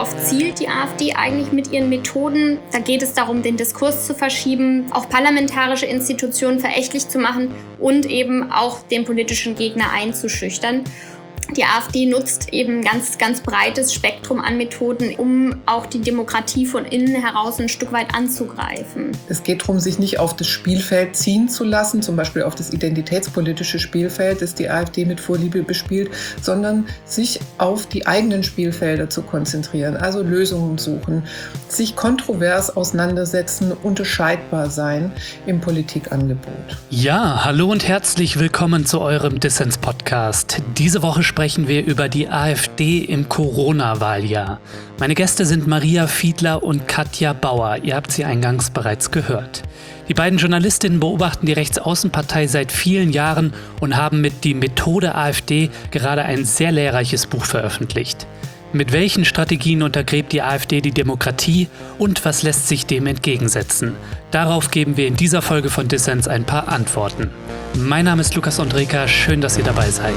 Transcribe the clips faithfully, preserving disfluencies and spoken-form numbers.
Worauf zielt die AfD eigentlich mit ihren Methoden? Da geht es darum, den Diskurs zu verschieben, auch parlamentarische Institutionen verächtlich zu machen und eben auch den politischen Gegner einzuschüchtern. Die AfD nutzt eben ein ganz, ganz breites Spektrum an Methoden, um auch die Demokratie von innen heraus ein Stück weit anzugreifen. Es geht darum, sich nicht auf das Spielfeld ziehen zu lassen, zum Beispiel auf das identitätspolitische Spielfeld, das die AfD mit Vorliebe bespielt, sondern sich auf die eigenen Spielfelder zu konzentrieren, also Lösungen suchen, sich kontrovers auseinandersetzen, unterscheidbar sein im Politikangebot. Ja, hallo und herzlich willkommen zu eurem Dissens-Podcast. Diese Woche sprechen wir über die AfD im Corona-Wahljahr. Meine Gäste sind Maria Fiedler und Katja Bauer. Ihr habt sie eingangs bereits gehört. Die beiden Journalistinnen beobachten die Rechtsaußenpartei seit vielen Jahren und haben mit Die Methode AfD gerade ein sehr lehrreiches Buch veröffentlicht. Mit welchen Strategien untergräbt die AfD die Demokratie und was lässt sich dem entgegensetzen? Darauf geben wir in dieser Folge von Dissens ein paar Antworten. Mein Name ist Lukas Ondreka, schön, dass ihr dabei seid.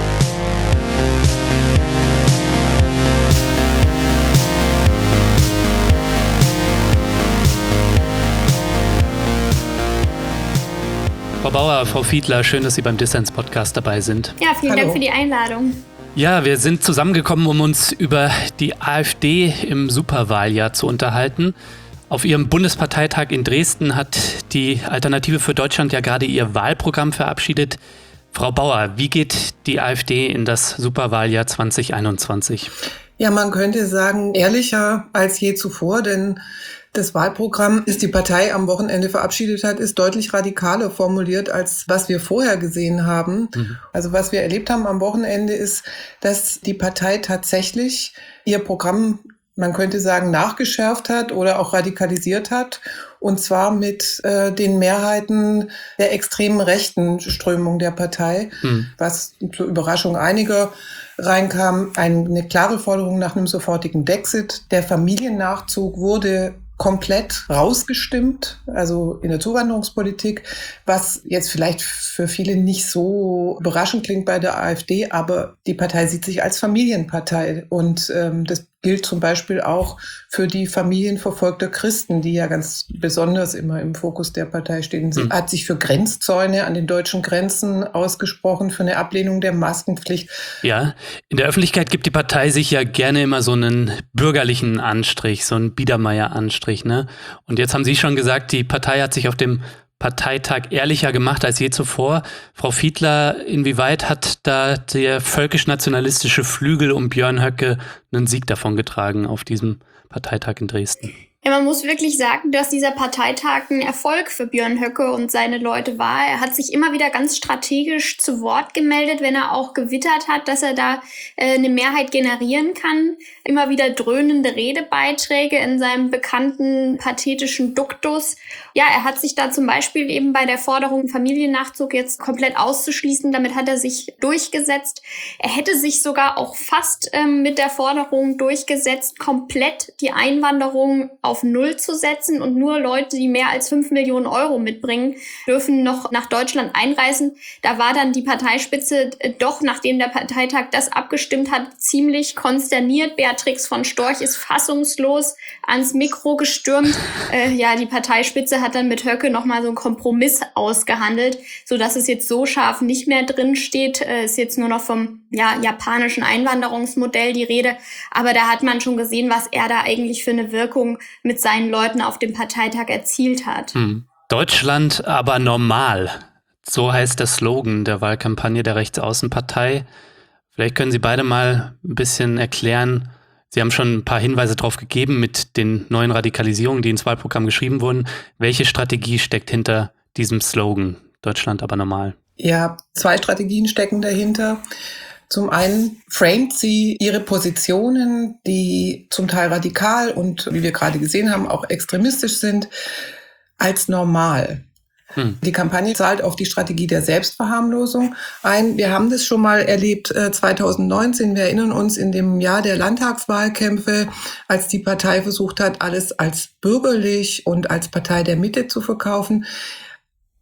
Frau Bauer, Frau Fiedler, schön, dass Sie beim Dissens-Podcast dabei sind. Ja, vielen Hallo. Dank für die Einladung. Ja, wir sind zusammengekommen, um uns über die AfD im Superwahljahr zu unterhalten. Auf ihrem Bundesparteitag in Dresden hat die Alternative für Deutschland ja gerade ihr Wahlprogramm verabschiedet. Frau Bauer, wie geht die AfD in das Superwahljahr zwanzig einundzwanzig? Ja, man könnte sagen, ehrlicher als je zuvor, denn das Wahlprogramm, das die Partei am Wochenende verabschiedet hat, ist deutlich radikaler formuliert, als was wir vorher gesehen haben. Mhm. Also was wir erlebt haben am Wochenende ist, dass die Partei tatsächlich ihr Programm, man könnte sagen, nachgeschärft hat oder auch radikalisiert hat. Und zwar mit äh, den Mehrheiten der extremen rechten Strömung der Partei, mhm. was zur Überraschung einiger reinkam, eine klare Forderung nach einem sofortigen Brexit. Der Familiennachzug wurde komplett rausgestimmt, also in der Zuwanderungspolitik, was jetzt vielleicht für viele nicht so überraschend klingt bei der AfD, aber die Partei sieht sich als Familienpartei und ähm, das gilt zum Beispiel auch für die Familien verfolgter Christen, die ja ganz besonders immer im Fokus der Partei stehen. Sie hm. hat sich für Grenzzäune an den deutschen Grenzen ausgesprochen, für eine Ablehnung der Maskenpflicht. Ja, in der Öffentlichkeit gibt die Partei sich ja gerne immer so einen bürgerlichen Anstrich, so einen Biedermeier-Anstrich, ne? Und jetzt haben Sie schon gesagt, die Partei hat sich auf dem Parteitag ehrlicher gemacht als je zuvor. Frau Fiedler, inwieweit hat da der völkisch-nationalistische Flügel um Björn Höcke einen Sieg davongetragen auf diesem Parteitag in Dresden? Ja, man muss wirklich sagen, dass dieser Parteitag ein Erfolg für Björn Höcke und seine Leute war. Er hat sich immer wieder ganz strategisch zu Wort gemeldet, wenn er auch gewittert hat, dass er da äh, eine Mehrheit generieren kann. Immer wieder dröhnende Redebeiträge in seinem bekannten pathetischen Duktus. Ja, er hat sich da zum Beispiel eben bei der Forderung, Familiennachzug jetzt komplett auszuschließen, damit hat er sich durchgesetzt. Er hätte sich sogar auch fast ähm, mit der Forderung durchgesetzt, komplett die Einwanderung auf Null zu setzen und nur Leute, die mehr als fünf Millionen Euro mitbringen, dürfen noch nach Deutschland einreisen. Da war dann die Parteispitze doch, nachdem der Parteitag das abgestimmt hat, ziemlich konsterniert. Beatrix von Storch ist fassungslos ans Mikro gestürmt. Äh, ja, die Parteispitze hat dann mit Höcke nochmal so einen Kompromiss ausgehandelt, sodass es jetzt so scharf nicht mehr drin steht. Äh, ist jetzt nur noch vom ja, japanischen Einwanderungsmodell die Rede. Aber da hat man schon gesehen, was er da eigentlich für eine Wirkung mit seinen Leuten auf dem Parteitag erzielt hat. Hm. Deutschland aber normal. So heißt der Slogan der Wahlkampagne der Rechtsaußenpartei. Vielleicht können Sie beide mal ein bisschen erklären. Sie haben schon ein paar Hinweise drauf gegeben mit den neuen Radikalisierungen, die ins Wahlprogramm geschrieben wurden. Welche Strategie steckt hinter diesem Slogan? Deutschland aber normal. Ja, zwei Strategien stecken dahinter. Zum einen framet sie ihre Positionen, die zum Teil radikal und, wie wir gerade gesehen haben, auch extremistisch sind, als normal. Hm. Die Kampagne zahlt auf die Strategie der Selbstverharmlosung ein. Wir haben das schon mal erlebt äh, zwanzig neunzehn. Wir erinnern uns in dem Jahr der Landtagswahlkämpfe, als die Partei versucht hat, alles als bürgerlich und als Partei der Mitte zu verkaufen.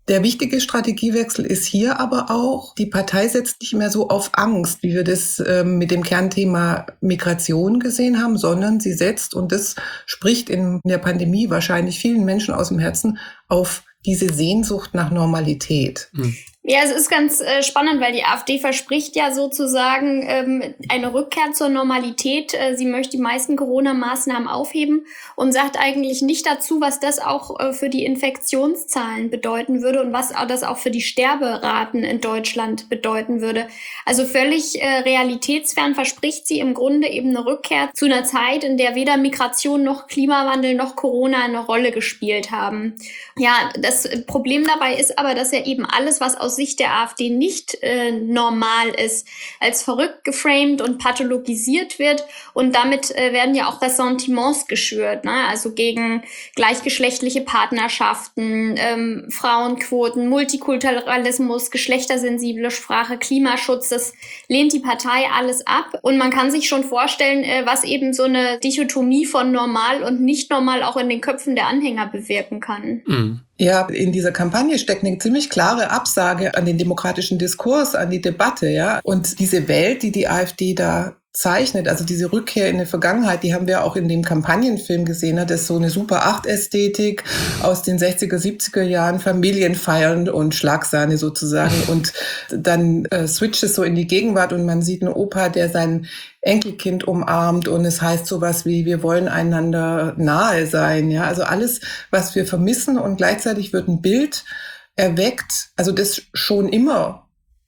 Der wichtige Strategiewechsel ist hier aber auch, die Partei setzt nicht mehr so auf Angst, wie wir das ähm, mit dem Kernthema Migration gesehen haben, sondern sie setzt, und das spricht in der Pandemie wahrscheinlich vielen Menschen aus dem Herzen, auf diese Sehnsucht nach Normalität. Mhm. Ja, es ist ganz äh, spannend, weil die AfD verspricht ja sozusagen ähm, eine Rückkehr zur Normalität. Äh, sie möchte die meisten Corona-Maßnahmen aufheben und sagt eigentlich nicht dazu, was das auch äh, für die Infektionszahlen bedeuten würde und was das auch für die Sterberaten in Deutschland bedeuten würde. Also völlig äh, realitätsfern verspricht sie im Grunde eben eine Rückkehr zu einer Zeit, in der weder Migration noch Klimawandel noch Corona eine Rolle gespielt haben. Ja, das Problem dabei ist aber, dass ja eben alles, was aus Sicht der AfD nicht äh, normal ist, als verrückt geframed und pathologisiert wird. Und damit äh, werden ja auch Ressentiments geschürt, ne? Also gegen gleichgeschlechtliche Partnerschaften, ähm, Frauenquoten, Multikulturalismus, geschlechtersensible Sprache, Klimaschutz. Das lehnt die Partei alles ab. Und man kann sich schon vorstellen, äh, was eben so eine Dichotomie von normal und nicht normal auch in den Köpfen der Anhänger bewirken kann. Mhm. Ja, in dieser Kampagne steckt eine ziemlich klare Absage an den demokratischen Diskurs, an die Debatte, ja. Und diese Welt, die die AfD da zeichnet, also diese Rückkehr in die Vergangenheit, die haben wir auch in dem Kampagnenfilm gesehen. Das ist so eine Super acht Ästhetik aus den sechziger, siebziger Jahren, Familienfeiern und Schlagsahne sozusagen. Und dann äh, switcht es so in die Gegenwart und man sieht einen Opa, der sein Enkelkind umarmt und es heißt sowas wie, wir wollen einander nahe sein. Ja, also alles, was wir vermissen, und gleichzeitig wird ein Bild erweckt, also das schon immer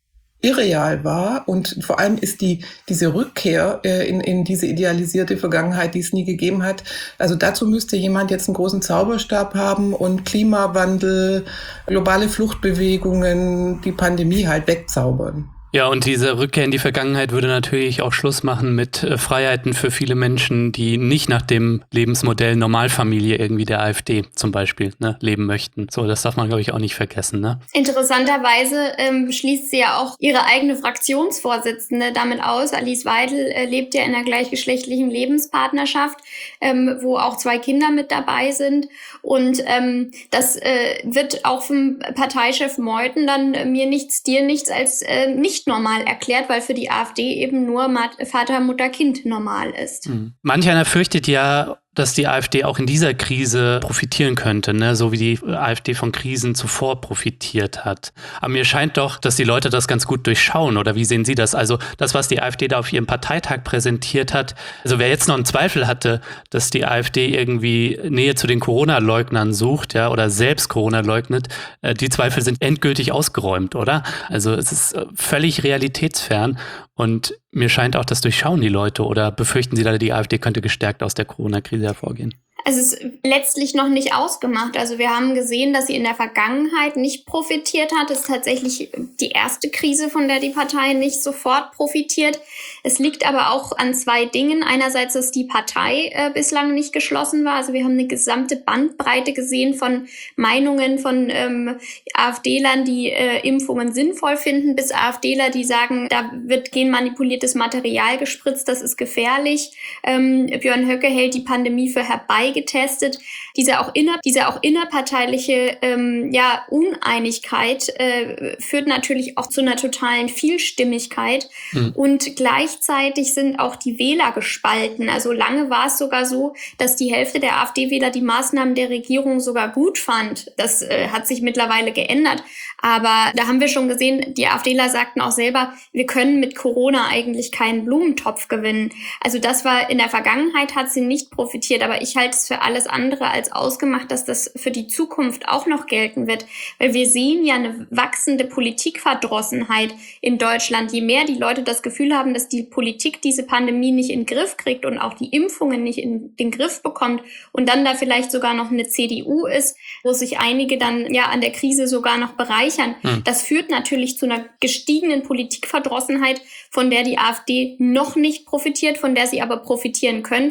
irreal war, und vor allem ist die diese Rückkehr äh, in in diese idealisierte Vergangenheit, die es nie gegeben hat. Also dazu müsste jemand jetzt einen großen Zauberstab haben und Klimawandel, globale Fluchtbewegungen, die Pandemie halt wegzaubern. Ja, und diese Rückkehr in die Vergangenheit würde natürlich auch Schluss machen mit äh, Freiheiten für viele Menschen, die nicht nach dem Lebensmodell Normalfamilie irgendwie der AfD zum Beispiel ne, leben möchten. So, das darf man, glaube ich, auch nicht vergessen. Ne? Interessanterweise ähm, schließt sie ja auch ihre eigene Fraktionsvorsitzende damit aus. Alice Weidel äh, lebt ja in einer gleichgeschlechtlichen Lebenspartnerschaft, ähm, wo auch zwei Kinder mit dabei sind. Und ähm, das äh, wird auch vom Parteichef Meuthen dann äh, mir nichts, dir nichts als äh, nicht normal erklärt, weil für die AfD eben nur Vater, Mutter, Kind normal ist. Mhm. Manch einer fürchtet ja, dass die AfD auch in dieser Krise profitieren könnte, ne? So wie die AfD von Krisen zuvor profitiert hat. Aber mir scheint doch, dass die Leute das ganz gut durchschauen, oder wie sehen Sie das? Also das, was die AfD da auf ihrem Parteitag präsentiert hat, also wer jetzt noch einen Zweifel hatte, dass die AfD irgendwie Nähe zu den Corona-Leugnern sucht, ja, oder selbst Corona leugnet, äh, die Zweifel sind endgültig ausgeräumt, oder? Also es ist äh, völlig realitätsfern. Und mir scheint auch, das durchschauen die Leute, oder befürchten Sie da, die AfD könnte gestärkt aus der Corona-Krise hervorgehen? Es ist letztlich noch nicht ausgemacht. Also wir haben gesehen, dass sie in der Vergangenheit nicht profitiert hat. Es ist tatsächlich die erste Krise, von der die Partei nicht sofort profitiert. Es liegt aber auch an zwei Dingen. Einerseits, dass die Partei äh, bislang nicht geschlossen war. Also wir haben eine gesamte Bandbreite gesehen von Meinungen von ähm, AfDlern, die äh, Impfungen sinnvoll finden, bis AfDler, die sagen, da wird genmanipuliertes Material gespritzt, das ist gefährlich. Ähm, Björn Höcke hält die Pandemie für herbei getestet. Diese auch, inner, diese auch innerparteiliche ähm, ja, Uneinigkeit äh, führt natürlich auch zu einer totalen Vielstimmigkeit. Mhm. Und gleichzeitig sind auch die Wähler gespalten. Also lange war es sogar so, dass die Hälfte der AfD-Wähler die Maßnahmen der Regierung sogar gut fand. Das äh, hat sich mittlerweile geändert. Aber da haben wir schon gesehen, die AfDler sagten auch selber, wir können mit Corona eigentlich keinen Blumentopf gewinnen. Also das war in der Vergangenheit, hat sie nicht profitiert. Aber ich halte es für alles andere als ausgemacht, dass das für die Zukunft auch noch gelten wird. Weil wir sehen ja eine wachsende Politikverdrossenheit in Deutschland. Je mehr die Leute das Gefühl haben, dass die Politik diese Pandemie nicht in den Griff kriegt und auch die Impfungen nicht in den Griff bekommt und dann da vielleicht sogar noch eine C D U ist, wo sich einige dann ja an der Krise sogar noch bereichern. Hm. Das führt natürlich zu einer gestiegenen Politikverdrossenheit, von der die AfD noch nicht profitiert, von der sie aber profitieren könnte.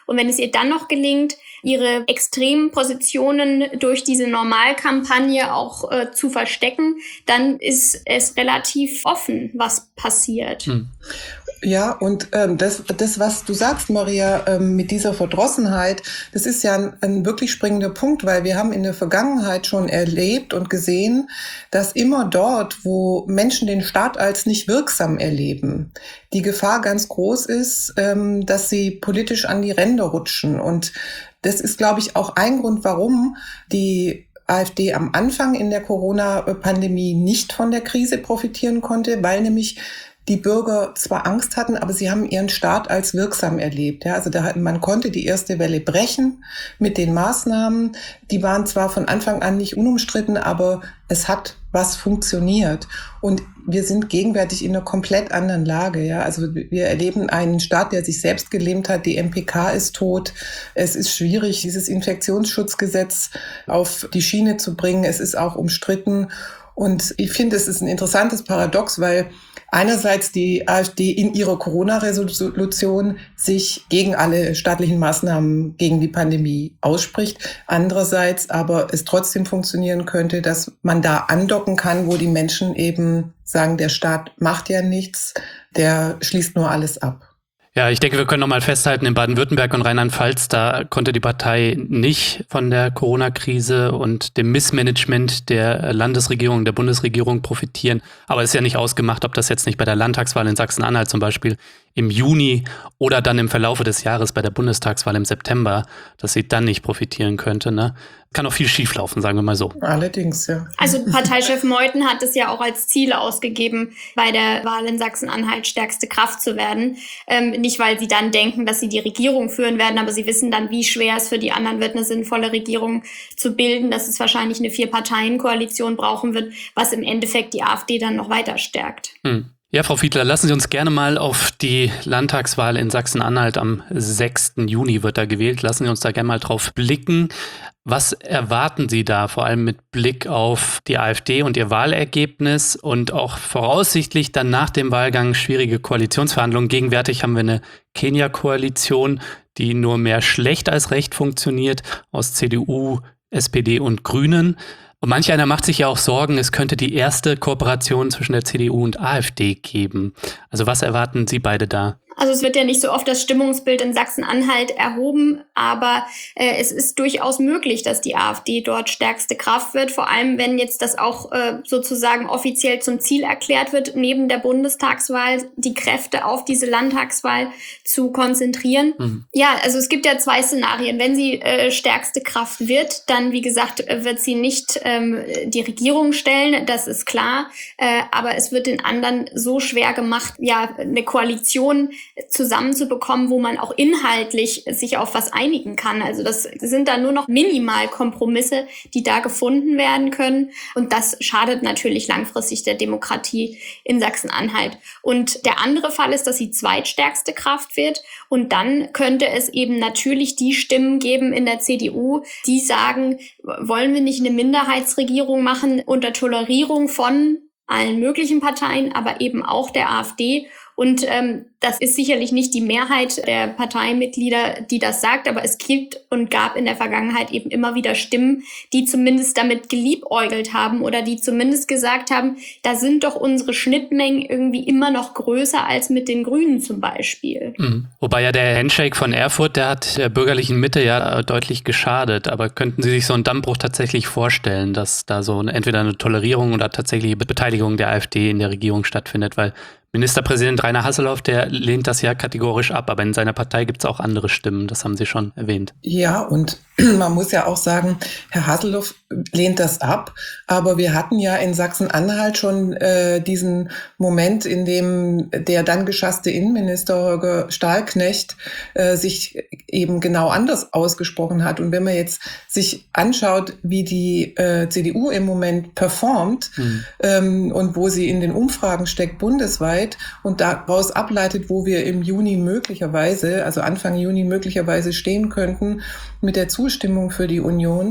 Und wenn es ihr dann noch gelingt, ihre extremen Positionen durch diese Normalkampagne auch äh, zu verstecken, dann ist es relativ offen, was passiert. Hm. Ja, und ähm, das, das, was du sagst, Maria, ähm, mit dieser Verdrossenheit, das ist ja ein, ein wirklich springender Punkt, weil wir haben in der Vergangenheit schon erlebt und gesehen, dass immer dort, wo Menschen den Staat als nicht wirksam erleben, die Gefahr ganz groß ist, ähm, dass sie politisch an die Ränder rutschen. Und das ist, glaube ich, auch ein Grund, warum die AfD am Anfang in der Corona-Pandemie nicht von der Krise profitieren konnte, weil nämlich die Bürger zwar Angst hatten, aber sie haben ihren Staat als wirksam erlebt. Ja, also da, man konnte die erste Welle brechen mit den Maßnahmen. Die waren zwar von Anfang an nicht unumstritten, aber es hat was funktioniert. Und wir sind gegenwärtig in einer komplett anderen Lage. Ja, also wir erleben einen Staat, der sich selbst gelähmt hat. Die M P K ist tot. Es ist schwierig, dieses Infektionsschutzgesetz auf die Schiene zu bringen. Es ist auch umstritten. Und ich finde, es ist ein interessantes Paradox, weil einerseits die AfD in ihrer Corona-Resolution sich gegen alle staatlichen Maßnahmen gegen die Pandemie ausspricht. Andererseits aber es trotzdem funktionieren könnte, dass man da andocken kann, wo die Menschen eben sagen, der Staat macht ja nichts, der schließt nur alles ab. Ja, ich denke, wir können noch mal festhalten, in Baden-Württemberg und Rheinland-Pfalz, da konnte die Partei nicht von der Corona-Krise und dem Missmanagement der Landesregierung, der Bundesregierung profitieren. Aber es ist ja nicht ausgemacht, ob das jetzt nicht bei der Landtagswahl in Sachsen-Anhalt zum Beispiel im Juni oder dann im Verlaufe des Jahres bei der Bundestagswahl im September, dass sie dann nicht profitieren könnte, ne? Kann auch viel schieflaufen, sagen wir mal so. Allerdings, ja. Also Parteichef Meuthen hat es ja auch als Ziel ausgegeben, bei der Wahl in Sachsen-Anhalt stärkste Kraft zu werden. Ähm, nicht, weil sie dann denken, dass sie die Regierung führen werden, aber sie wissen dann, wie schwer es für die anderen wird, eine sinnvolle Regierung zu bilden, dass es wahrscheinlich eine Vier-Parteien-Koalition brauchen wird, was im Endeffekt die AfD dann noch weiter stärkt. Hm. Ja, Frau Fiedler, lassen Sie uns gerne mal auf die Landtagswahl in Sachsen-Anhalt am sechsten Juni wird da gewählt. Lassen Sie uns da gerne mal drauf blicken. Was erwarten Sie da, vor allem mit Blick auf die AfD und ihr Wahlergebnis und auch voraussichtlich dann nach dem Wahlgang schwierige Koalitionsverhandlungen? Gegenwärtig haben wir eine Kenia-Koalition, die nur mehr schlecht als recht funktioniert, aus C D U, S P D und Grünen. Und manch einer macht sich ja auch Sorgen, es könnte die erste Kooperation zwischen der C D U und AfD geben. Also was erwarten Sie beide da? Also es wird ja nicht so oft das Stimmungsbild in Sachsen-Anhalt erhoben, aber äh, es ist durchaus möglich, dass die AfD dort stärkste Kraft wird, vor allem wenn jetzt das auch äh, sozusagen offiziell zum Ziel erklärt wird, neben der Bundestagswahl die Kräfte auf diese Landtagswahl zu konzentrieren. Mhm. Ja, also es gibt ja zwei Szenarien. Wenn sie äh, stärkste Kraft wird, dann, wie gesagt, wird sie nicht ähm, die Regierung stellen, das ist klar, äh, aber es wird den anderen so schwer gemacht, ja, eine Koalition zusammenzubekommen, wo man auch inhaltlich sich auf was einigen kann. Also das sind dann nur noch Minimalkompromisse, die da gefunden werden können. Und das schadet natürlich langfristig der Demokratie in Sachsen-Anhalt. Und der andere Fall ist, dass sie zweitstärkste Kraft wird. Und dann könnte es eben natürlich die Stimmen geben in der C D U, die sagen, wollen wir nicht eine Minderheitsregierung machen unter Tolerierung von allen möglichen Parteien, aber eben auch der AfD. Und ähm, das ist sicherlich nicht die Mehrheit der Parteimitglieder, die das sagt, aber es gibt und gab in der Vergangenheit eben immer wieder Stimmen, die zumindest damit geliebäugelt haben oder die zumindest gesagt haben, da sind doch unsere Schnittmengen irgendwie immer noch größer als mit den Grünen zum Beispiel. Mhm. Wobei ja der Handshake von Erfurt, der hat der bürgerlichen Mitte ja deutlich geschadet. Aber könnten Sie sich so einen Dammbruch tatsächlich vorstellen, dass da so eine, entweder eine Tolerierung oder tatsächliche Beteiligung der AfD in der Regierung stattfindet? Weil Ministerpräsident Rainer Haseloff, der lehnt das ja kategorisch ab, aber in seiner Partei gibt es auch andere Stimmen, das haben Sie schon erwähnt. Ja, und man muss ja auch sagen, Herr Haseloff lehnt das ab, aber wir hatten ja in Sachsen-Anhalt schon äh, diesen Moment, in dem der dann geschasste Innenminister Holger Stahlknecht äh, sich eben genau anders ausgesprochen hat. Und wenn man jetzt sich anschaut, wie die äh, C D U im Moment performt hm. ähm, und wo sie in den Umfragen steckt bundesweit und daraus ableitet, wo wir im Juni möglicherweise, also Anfang Juni möglicherweise stehen könnten mit der Zustimmung für die Union,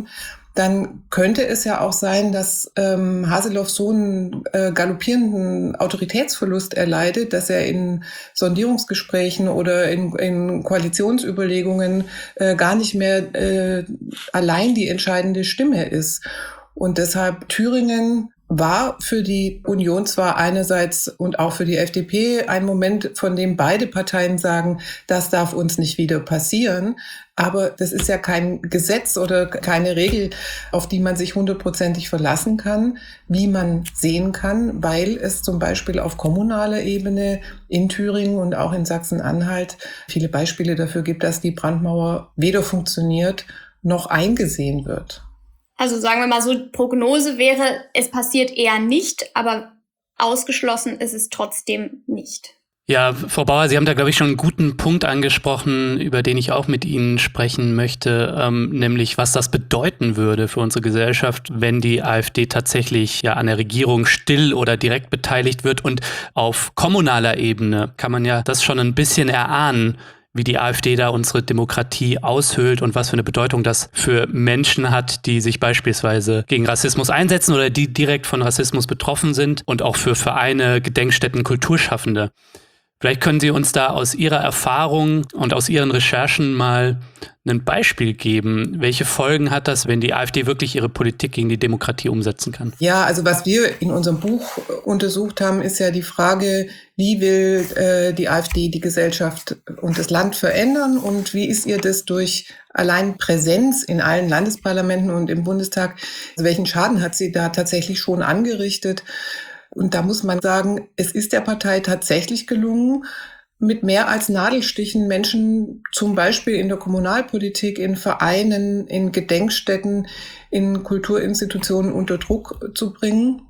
dann könnte es ja auch sein, dass ähm, Haseloff so einen äh, galoppierenden Autoritätsverlust erleidet, dass er in Sondierungsgesprächen oder in, in Koalitionsüberlegungen äh, gar nicht mehr äh, allein die entscheidende Stimme ist. Und deshalb Thüringen war für die Union zwar einerseits und auch für die F D P ein Moment, von dem beide Parteien sagen, das darf uns nicht wieder passieren. Aber das ist ja kein Gesetz oder keine Regel, auf die man sich hundertprozentig verlassen kann, wie man sehen kann, weil es zum Beispiel auf kommunaler Ebene in Thüringen und auch in Sachsen-Anhalt viele Beispiele dafür gibt, dass die Brandmauer weder funktioniert noch eingesehen wird. Also sagen wir mal so, Prognose wäre, es passiert eher nicht, aber ausgeschlossen ist es trotzdem nicht. Ja, Frau Bauer, Sie haben da, glaube ich, schon einen guten Punkt angesprochen, über den ich auch mit Ihnen sprechen möchte, ähm, nämlich was das bedeuten würde für unsere Gesellschaft, wenn die AfD tatsächlich ja an der Regierung still oder direkt beteiligt wird. Und auf kommunaler Ebene kann man ja das schon ein bisschen erahnen, wie die AfD da unsere Demokratie aushöhlt und was für eine Bedeutung das für Menschen hat, die sich beispielsweise gegen Rassismus einsetzen oder die direkt von Rassismus betroffen sind und auch für Vereine, Gedenkstätten, Kulturschaffende. Vielleicht können Sie uns da aus Ihrer Erfahrung und aus Ihren Recherchen mal ein Beispiel geben. Welche Folgen hat das, wenn die AfD wirklich ihre Politik gegen die Demokratie umsetzen kann? Ja, also was wir in unserem Buch untersucht haben, ist ja die Frage, wie will äh, die AfD die Gesellschaft und das Land verändern und wie ist ihr das durch allein Präsenz in allen Landesparlamenten und im Bundestag, also welchen Schaden hat sie da tatsächlich schon angerichtet? Und da muss man sagen, es ist der Partei tatsächlich gelungen, mit mehr als Nadelstichen Menschen zum Beispiel in der Kommunalpolitik, in Vereinen, in Gedenkstätten, in Kulturinstitutionen unter Druck zu bringen.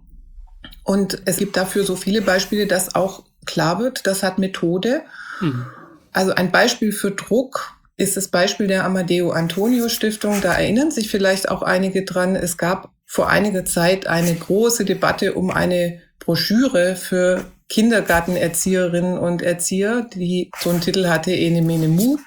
Und es gibt dafür so viele Beispiele, dass auch klar wird, das hat Methode. Mhm. Also ein Beispiel für Druck ist das Beispiel der Amadeo Antonio Stiftung. Da erinnern sich vielleicht auch einige dran. Es gab vor einiger Zeit eine große Debatte um eine Broschüre für Kindergartenerzieherinnen und Erzieher, die so einen Titel hatte, Ene Mene Mu.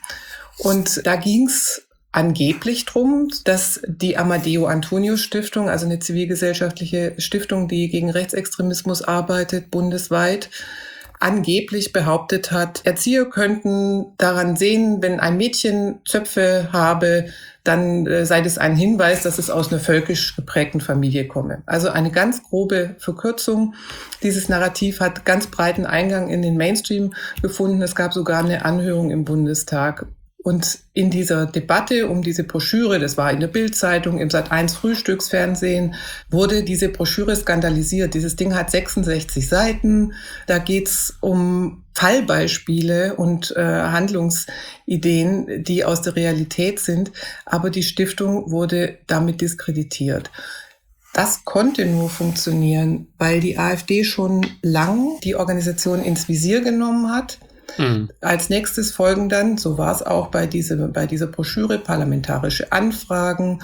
Und da ging es angeblich drum, dass die Amadeo Antonio Stiftung, also eine zivilgesellschaftliche Stiftung, die gegen Rechtsextremismus arbeitet, bundesweit, angeblich behauptet hat, Erzieher könnten daran sehen, wenn ein Mädchen Zöpfe habe, dann äh, sei das ein Hinweis, dass es aus einer völkisch geprägten Familie komme. Also eine ganz grobe Verkürzung. Dieses Narrativ hat ganz breiten Eingang in den Mainstream gefunden. Es gab sogar eine Anhörung im Bundestag. Und in dieser Debatte um diese Broschüre, das war in der Bild-Zeitung, im Sat eins Frühstücksfernsehen, wurde diese Broschüre skandalisiert. Dieses Ding hat sechsundsechzig Seiten. Da geht's um Fallbeispiele und äh, Handlungsideen, die aus der Realität sind. Aber die Stiftung wurde damit diskreditiert. Das konnte nur funktionieren, weil die AfD schon lang die Organisation ins Visier genommen hat. Mhm. Als nächstes folgen dann, so war es auch bei, diese, bei dieser Broschüre, parlamentarische Anfragen.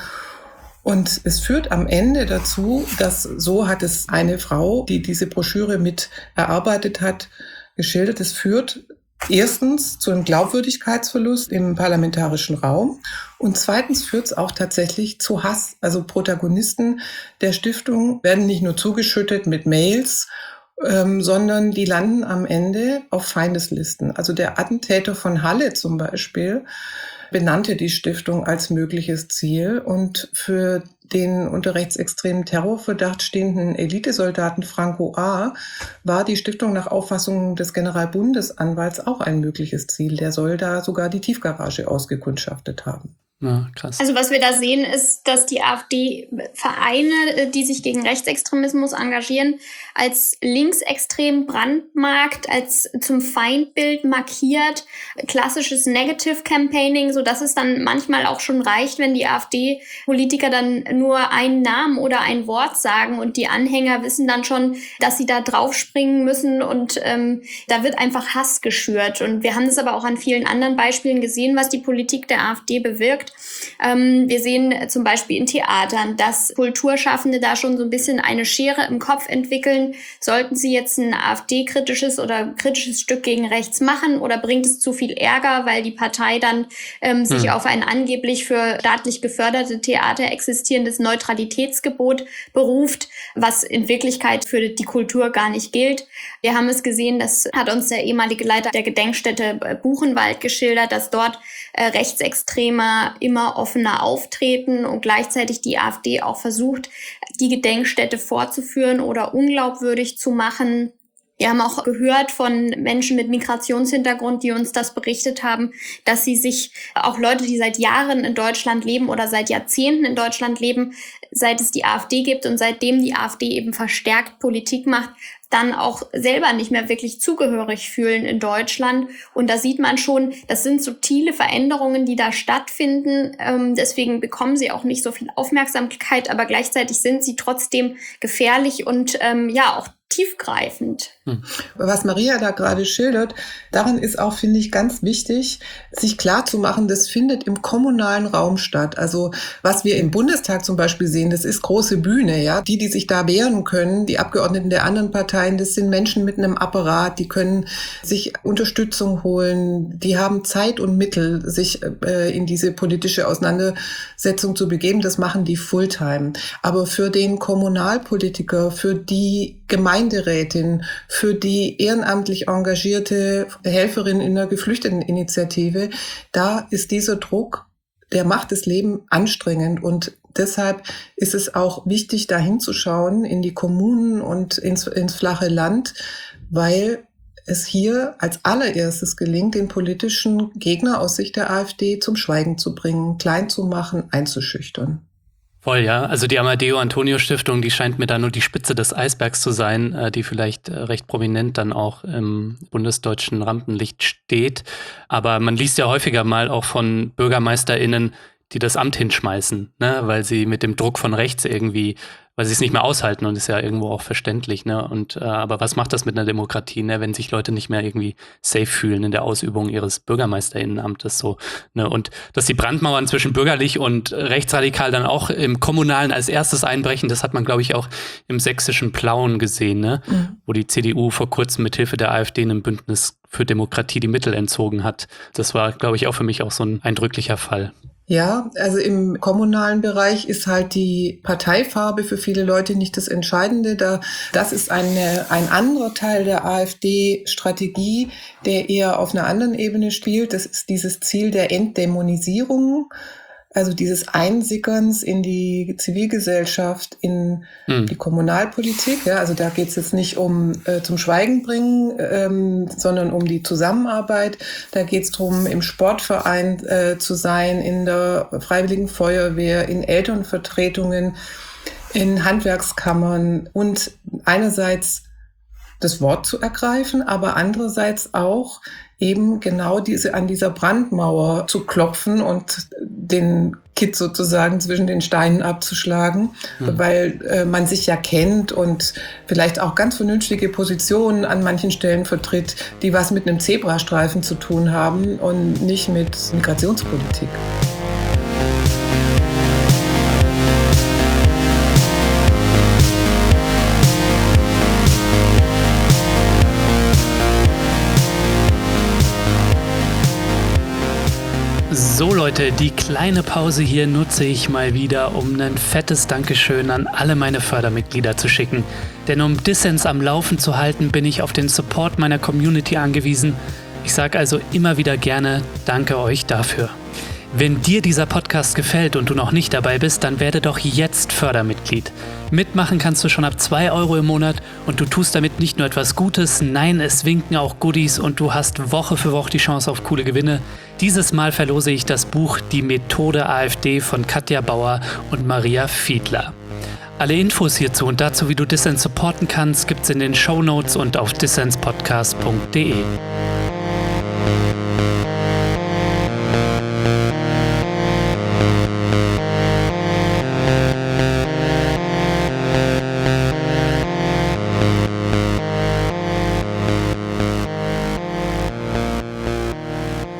Und es führt am Ende dazu, dass, so hat es eine Frau, die diese Broschüre mit erarbeitet hat, geschildert, es führt erstens zu einem Glaubwürdigkeitsverlust im parlamentarischen Raum und zweitens führt es auch tatsächlich zu Hass. Also Protagonisten der Stiftung werden nicht nur zugeschüttet mit Mails, Ähm, sondern die landen am Ende auf Feindeslisten. Also der Attentäter von Halle zum Beispiel benannte die Stiftung als mögliches Ziel und für den unter rechtsextremen Terrorverdacht stehenden Elitesoldaten Franco A. war die Stiftung nach Auffassung des Generalbundesanwalts auch ein mögliches Ziel. Der soll da sogar die Tiefgarage ausgekundschaftet haben. Ja, krass. Also was wir da sehen, ist, dass die AfD Vereine, die sich gegen Rechtsextremismus engagieren, als linksextrem brandmarkt, als zum Feindbild markiert, klassisches Negative Campaigning, so dass es dann manchmal auch schon reicht, wenn die AfD-Politiker dann nur einen Namen oder ein Wort sagen und die Anhänger wissen dann schon, dass sie da draufspringen müssen und ähm, da wird einfach Hass geschürt. Und wir haben das aber auch an vielen anderen Beispielen gesehen, was die Politik der AfD bewirkt. wirkt. Ähm, wir sehen zum Beispiel in Theatern, dass Kulturschaffende da schon so ein bisschen eine Schere im Kopf entwickeln. Sollten sie jetzt ein AfD-kritisches oder kritisches Stück gegen rechts machen oder bringt es zu viel Ärger, weil die Partei dann ähm, sich hm. auf ein angeblich für staatlich geförderte Theater existierendes Neutralitätsgebot beruft, was in Wirklichkeit für die Kultur gar nicht gilt. Wir haben es gesehen, das hat uns der ehemalige Leiter der Gedenkstätte Buchenwald geschildert, dass dort äh, Rechtsextreme immer offener auftreten und gleichzeitig die AfD auch versucht, die Gedenkstätte fortzuführen oder unglaubwürdig zu machen. Wir haben auch gehört von Menschen mit Migrationshintergrund, die uns das berichtet haben, dass sie sich, auch Leute, die seit Jahren in Deutschland leben oder seit Jahrzehnten in Deutschland leben, seit es die AfD gibt und seitdem die AfD eben verstärkt Politik macht, dann auch selber nicht mehr wirklich zugehörig fühlen in Deutschland. Und da sieht man schon, das sind subtile Veränderungen, die da stattfinden. Ähm, deswegen bekommen sie auch nicht so viel Aufmerksamkeit, aber gleichzeitig sind sie trotzdem gefährlich und ähm, ja auch tiefgreifend. Was Maria da gerade schildert, daran ist auch, finde ich, ganz wichtig, sich klarzumachen, das findet im kommunalen Raum statt. Also was wir im Bundestag zum Beispiel sehen, das ist große Bühne, ja. Die, die sich da wehren können, die Abgeordneten der anderen Parteien, das sind Menschen mit einem Apparat, die können sich Unterstützung holen, die haben Zeit und Mittel, sich äh, in diese politische Auseinandersetzung zu begeben. Das machen die Fulltime. Aber für den Kommunalpolitiker, für die Gemeinderätin, für die ehrenamtlich engagierte Helferin in der Geflüchteteninitiative, da ist dieser Druck, der macht das Leben anstrengend. Und deshalb ist es auch wichtig, da hinzuschauen in die Kommunen und ins, ins flache Land, weil es hier als allererstes gelingt, den politischen Gegner aus Sicht der AfD zum Schweigen zu bringen, klein zu machen, einzuschüchtern. Voll, ja. Also die Amadeo-Antonio-Stiftung, die scheint mir da nur die Spitze des Eisbergs zu sein, äh, die vielleicht äh, recht prominent dann auch im bundesdeutschen Rampenlicht steht. Aber man liest ja häufiger mal auch von BürgermeisterInnen, die das Amt hinschmeißen, ne, weil sie mit dem Druck von rechts irgendwie, weil sie es nicht mehr aushalten, und ist ja irgendwo auch verständlich, ne? Und äh, aber was macht das mit einer Demokratie, ne, wenn sich Leute nicht mehr irgendwie safe fühlen in der Ausübung ihres BürgermeisterInnenamtes, so, ne? Und dass die Brandmauern zwischen bürgerlich und rechtsradikal dann auch im Kommunalen als erstes einbrechen, das hat man, glaube ich, auch im sächsischen Plauen gesehen, ne? Mhm. Wo die C D U vor kurzem mit Hilfe der AfD einem Bündnis für Demokratie die Mittel entzogen hat. Das war, glaube ich, auch für mich auch so ein eindrücklicher Fall. Ja, also im kommunalen Bereich ist halt die Parteifarbe für viele Leute nicht das Entscheidende. Da, das ist eine, ein anderer Teil der AfD-Strategie, der eher auf einer anderen Ebene spielt. Das ist dieses Ziel der Entdämonisierung. Also dieses Einsickerns in die Zivilgesellschaft, in mhm. die Kommunalpolitik. Ja, also da geht es jetzt nicht um äh, zum Schweigen bringen, ähm, sondern um die Zusammenarbeit. Da geht es darum, im Sportverein äh, zu sein, in der Freiwilligen Feuerwehr, in Elternvertretungen, in Handwerkskammern und einerseits das Wort zu ergreifen, aber andererseits auch eben genau diese an dieser Brandmauer zu klopfen und den Kitt sozusagen zwischen den Steinen abzuschlagen, hm. weil äh, man sich ja kennt und vielleicht auch ganz vernünftige Positionen an manchen Stellen vertritt, die was mit einem Zebrastreifen zu tun haben und nicht mit Migrationspolitik. So Leute, die kleine Pause hier nutze ich mal wieder, um ein fettes Dankeschön an alle meine Fördermitglieder zu schicken. Denn um Dissens am Laufen zu halten, bin ich auf den Support meiner Community angewiesen. Ich sage also immer wieder gerne Danke euch dafür. Wenn dir dieser Podcast gefällt und du noch nicht dabei bist, dann werde doch jetzt Fördermitglied. Mitmachen kannst du schon ab zwei Euro im Monat und du tust damit nicht nur etwas Gutes, nein, es winken auch Goodies und du hast Woche für Woche die Chance auf coole Gewinne. Dieses Mal verlose ich das Buch Die Methode AfD von Katja Bauer und Maria Fiedler. Alle Infos hierzu und dazu, wie du Dissens supporten kannst, gibt's in den Shownotes und auf dissenspodcast punkt de.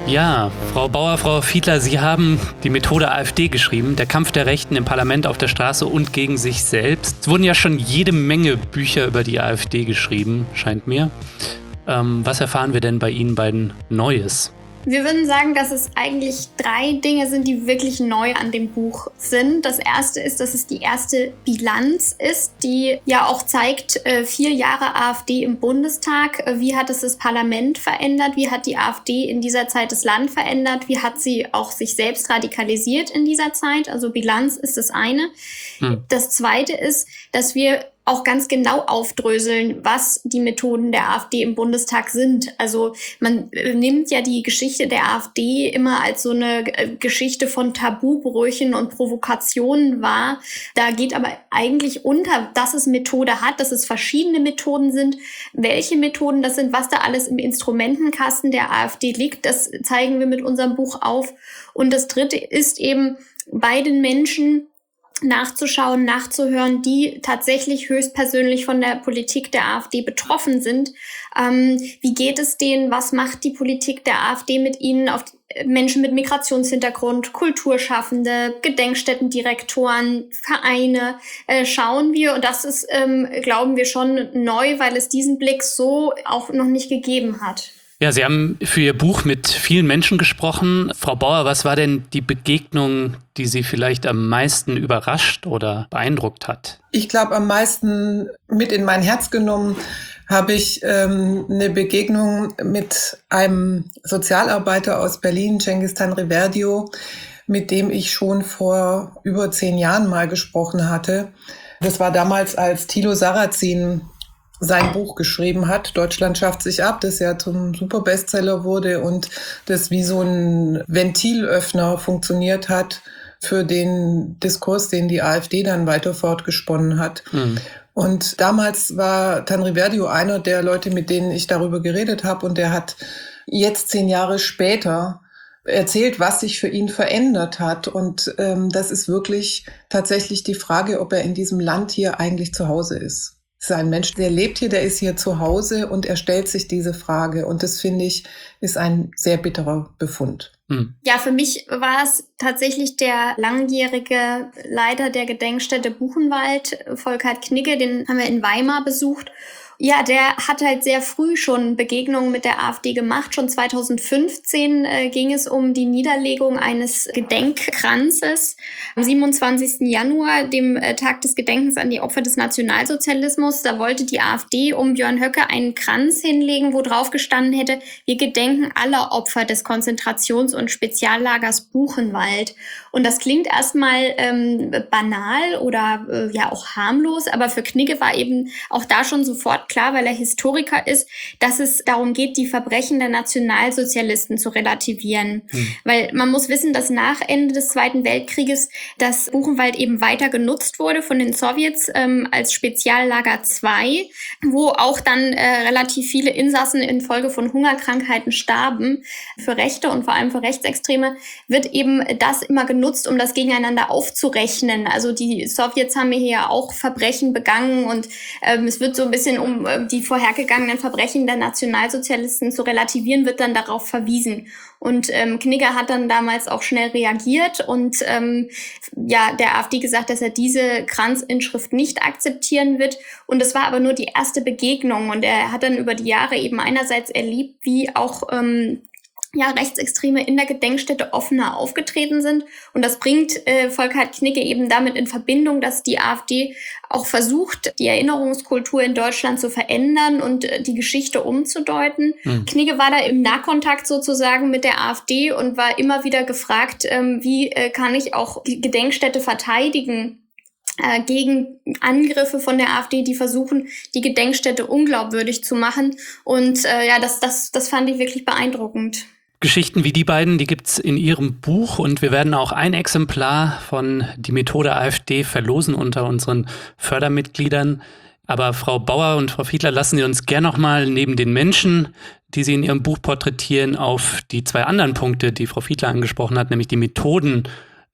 Ja, Frau Bauer, Frau Fiedler, Sie haben die Methode AfD geschrieben, der Kampf der Rechten im Parlament, auf der Straße und gegen sich selbst. Es wurden ja schon jede Menge Bücher über die AfD geschrieben, scheint mir. Ähm, was erfahren wir denn bei Ihnen beiden Neues? Wir würden sagen, dass es eigentlich drei Dinge sind, die wirklich neu an dem Buch sind. Das erste ist, dass es die erste Bilanz ist, die ja auch zeigt, äh, vier Jahre AfD im Bundestag. Äh, wie hat es das Parlament verändert? Wie hat die AfD in dieser Zeit das Land verändert? Wie hat sie auch sich selbst radikalisiert in dieser Zeit? Also Bilanz ist das eine. Hm. Das zweite ist, dass wir auch ganz genau aufdröseln, was die Methoden der AfD im Bundestag sind. Also man nimmt ja die Geschichte der AfD immer als so eine Geschichte von Tabubrüchen und Provokationen wahr. Da geht aber eigentlich unter, dass es Methode hat, dass es verschiedene Methoden sind. Welche Methoden das sind, was da alles im Instrumentenkasten der AfD liegt, das zeigen wir mit unserem Buch auf. Und das dritte ist eben bei den Menschen nachzuschauen, nachzuhören, die tatsächlich höchstpersönlich von der Politik der AfD betroffen sind. Ähm, wie geht es denen? Was macht die Politik der AfD mit ihnen? Auf Menschen mit Migrationshintergrund, Kulturschaffende, Gedenkstättendirektoren, Vereine äh, schauen wir. Und das ist, ähm, glauben wir, schon neu, weil es diesen Blick so auch noch nicht gegeben hat. Ja, Sie haben für Ihr Buch mit vielen Menschen gesprochen. Frau Bauer, was war denn die Begegnung, die Sie vielleicht am meisten überrascht oder beeindruckt hat? Ich glaube, am meisten mit in mein Herz genommen habe ich ähm, eine Begegnung mit einem Sozialarbeiter aus Berlin, Cengiz Tanriverdiu, mit dem ich schon vor über zehn Jahren mal gesprochen hatte. Das war damals, als Thilo Sarrazin sein Buch geschrieben hat, Deutschland schafft sich ab, das ja zum Superbestseller wurde und das wie so ein Ventilöffner funktioniert hat für den Diskurs, den die AfD dann weiter fortgesponnen hat. Mhm. Und damals war Tanriverdiu einer der Leute, mit denen ich darüber geredet habe, und der hat jetzt zehn Jahre später erzählt, was sich für ihn verändert hat. Und ähm, das ist wirklich tatsächlich die Frage, ob er in diesem Land hier eigentlich zu Hause ist. Es ist ein Mensch, der lebt hier, der ist hier zu Hause und er stellt sich diese Frage. Und das, finde ich, ist ein sehr bitterer Befund. Hm. Ja, für mich war es tatsächlich der langjährige Leiter der Gedenkstätte Buchenwald, Volkhard Knigge, den haben wir in Weimar besucht. Ja, der hat halt sehr früh schon Begegnungen mit der AfD gemacht. Schon zweitausendfünfzehn äh, ging es um die Niederlegung eines Gedenkkranzes. Am siebenundzwanzigsten Januar, dem äh, Tag des Gedenkens an die Opfer des Nationalsozialismus, da wollte die AfD um Björn Höcke einen Kranz hinlegen, wo drauf gestanden hätte: Wir gedenken aller Opfer des Konzentrations- und Speziallagers Buchenwald. Und das klingt erstmal ähm, banal oder äh, ja auch harmlos, aber für Knigge war eben auch da schon sofort klar, weil er Historiker ist, dass es darum geht, die Verbrechen der Nationalsozialisten zu relativieren. Hm. Weil man muss wissen, dass nach Ende des Zweiten Weltkrieges das Buchenwald eben weiter genutzt wurde von den Sowjets ähm, als Speziallager zwei, wo auch dann äh, relativ viele Insassen infolge von Hungerkrankheiten starben. Für Rechte und vor allem für Rechtsextreme wird eben das immer genutzt, um das gegeneinander aufzurechnen. Also die Sowjets haben hier ja auch Verbrechen begangen und ähm, es wird so ein bisschen, um die vorhergegangenen Verbrechen der Nationalsozialisten zu relativieren, wird dann darauf verwiesen. Und ähm, Knigge hat dann damals auch schnell reagiert und ähm, ja der AfD gesagt, dass er diese Kranzinschrift nicht akzeptieren wird. Und es war aber nur die erste Begegnung. Und er hat dann über die Jahre eben einerseits erlebt, wie auch ähm, ja, Rechtsextreme in der Gedenkstätte offener aufgetreten sind. Und das bringt äh, Volkhard Knigge eben damit in Verbindung, dass die AfD auch versucht, die Erinnerungskultur in Deutschland zu verändern und äh, die Geschichte umzudeuten. Mhm. Knigge war da im Nahkontakt sozusagen mit der AfD und war immer wieder gefragt, ähm, wie äh, kann ich auch die Gedenkstätte verteidigen äh, gegen Angriffe von der AfD, die versuchen, die Gedenkstätte unglaubwürdig zu machen. Und äh, ja, das, das, das fand ich wirklich beeindruckend. Geschichten wie die beiden, die gibt's in Ihrem Buch und wir werden auch ein Exemplar von Die Methode AfD verlosen unter unseren Fördermitgliedern. Aber Frau Bauer und Frau Fiedler, lassen Sie uns gern noch mal neben den Menschen, die Sie in Ihrem Buch porträtieren, auf die zwei anderen Punkte, die Frau Fiedler angesprochen hat, nämlich die Methoden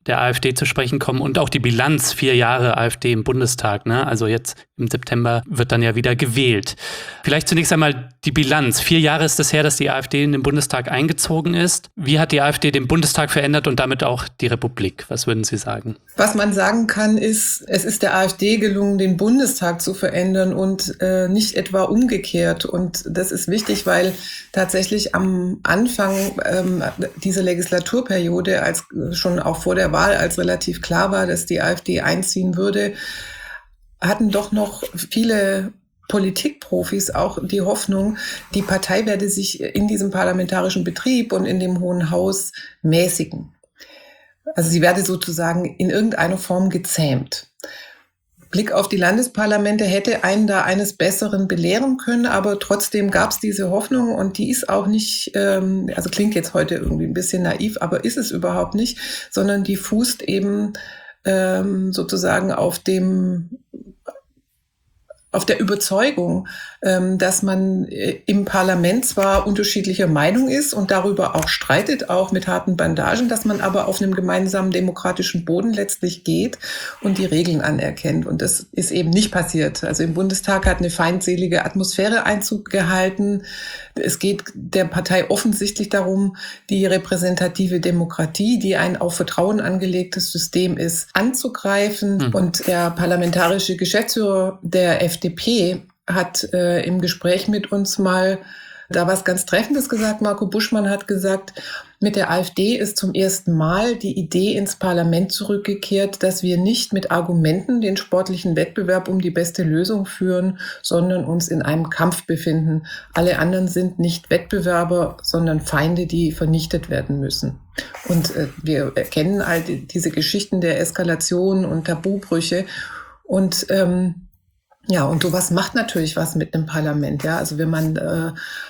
der AfD zu sprechen kommen und auch die Bilanz, vier Jahre AfD im Bundestag, ne? Also jetzt im September wird dann ja wieder gewählt. Vielleicht zunächst einmal die Bilanz. Vier Jahre ist es her, dass die AfD in den Bundestag eingezogen ist. Wie hat die AfD den Bundestag verändert und damit auch die Republik? Was würden Sie sagen? Was man sagen kann, ist, es ist der AfD gelungen, den Bundestag zu verändern und äh, nicht etwa umgekehrt. Und das ist wichtig, weil tatsächlich am Anfang ähm, dieser Legislaturperiode, als schon auch vor der Wahl, als relativ klar war, dass die AfD einziehen würde, hatten doch noch viele Politikprofis auch die Hoffnung, die Partei werde sich in diesem parlamentarischen Betrieb und in dem Hohen Haus mäßigen. Also sie werde sozusagen in irgendeiner Form gezähmt. Blick auf die Landesparlamente hätte einen da eines Besseren belehren können, aber trotzdem gab es diese Hoffnung und die ist auch nicht, ähm, also klingt jetzt heute irgendwie ein bisschen naiv, aber ist es überhaupt nicht, sondern die fußt eben ähm, sozusagen auf dem auf der Überzeugung, dass man im Parlament zwar unterschiedlicher Meinung ist und darüber auch streitet, auch mit harten Bandagen, dass man aber auf einem gemeinsamen demokratischen Boden letztlich geht und die Regeln anerkennt. Und das ist eben nicht passiert. Also im Bundestag hat eine feindselige Atmosphäre Einzug gehalten. Es geht der Partei offensichtlich darum, die repräsentative Demokratie, die ein auf Vertrauen angelegtes System ist, anzugreifen. Mhm. Und der parlamentarische Geschäftsführer der F D P hat äh, im Gespräch mit uns mal da was ganz Treffendes gesagt. Marco Buschmann hat gesagt, mit der AfD ist zum ersten Mal die Idee ins Parlament zurückgekehrt, dass wir nicht mit Argumenten den sportlichen Wettbewerb um die beste Lösung führen, sondern uns in einem Kampf befinden. Alle anderen sind nicht Wettbewerber, sondern Feinde, die vernichtet werden müssen. Und äh, wir erkennen all die, diese Geschichten der Eskalation und Tabubrüche. Und ähm, ja, und sowas macht natürlich was mit einem Parlament. Ja, also wenn man äh,